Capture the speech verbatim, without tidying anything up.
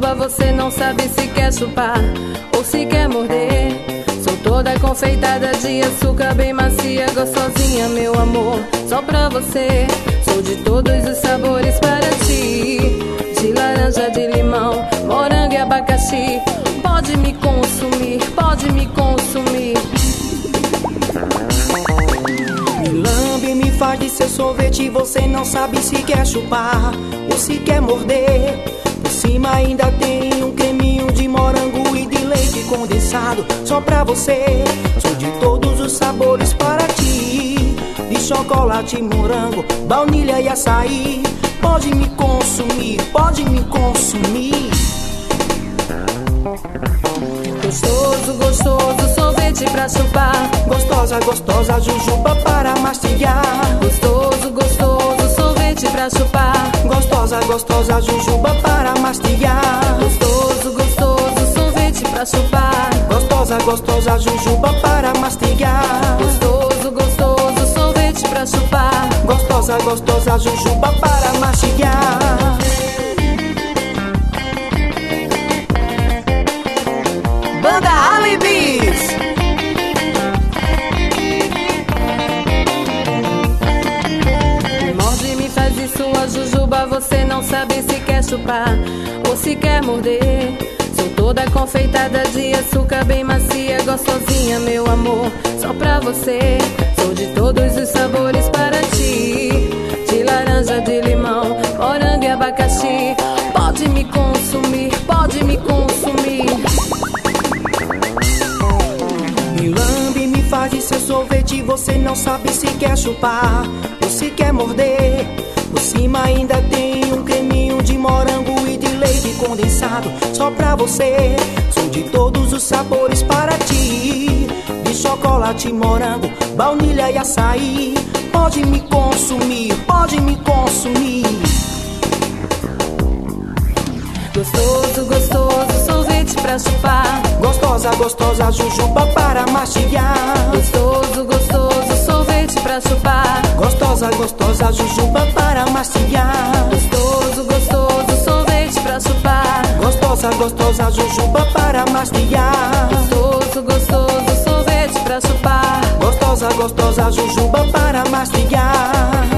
jujuba, você não sabe se quer chupar ou se quer morder. Sou toda confeitada de açúcar, bem macia, gostosinha, meu amor, só pra você. Sou de todos os sabores para ti, de laranja, de limão, morango e abacaxi. Pode me consumir, pode me consumir. Me lambe, me faz de seu sorvete, você não sabe se quer chupar ou se quer morder. Por cima ainda tem um creminho de morango e de leite condensado, só pra você. Sou de todos os sabores para ti, de chocolate, morango, baunilha e açaí. Pode me consumir, pode me consumir. Gostoso, gostoso, sorvete pra chupar. Gostosa, gostosa, jujuba para mastigar. Gostoso, gostoso, sorvete pra chupar. Gostosa, gostosa, jujuba para mastigar. Gostoso, gostoso, sorvete pra chupar. Gostosa, gostosa, jujuba para mastigar. Gostoso, gostoso, sorvete pra chupar. Gostosa, gostosa, jujuba para mastigar. Banda Alibis. Me morde, me faz isso, a jujuba, você não sabe se quer chupar ou se quer morder. Sou toda confeitada de açúcar, bem macia, gostosinha, meu amor, só pra você. Sou de todos os sabores para ti, de laranja, de limão, morango e abacaxi. Pode me consumir, pode me consumir. Me lambe, me faz de seu sorvete, você não sabe se quer chupar ou se quer morder. Por cima ainda tem um creminho de morango e de leite condensado, só pra você. Sou de todos os sabores para ti, de chocolate, morango, baunilha e açaí. Pode me consumir, pode me consumir. Gostoso, gostoso, sorvete pra chupar. Gostosa, gostosa, jujuba para mastigar. Gostoso, gostoso, sorvete pra chupar. Gostosa, gostosa, jujuba para mastigar. Gostoso, gostoso, sorvete pra chupar. Gostosa, gostosa, jujuba para mastigar. Gostoso, gostoso, sorvete pra chupar. Gostosa, gostosa, jujuba para mastigar.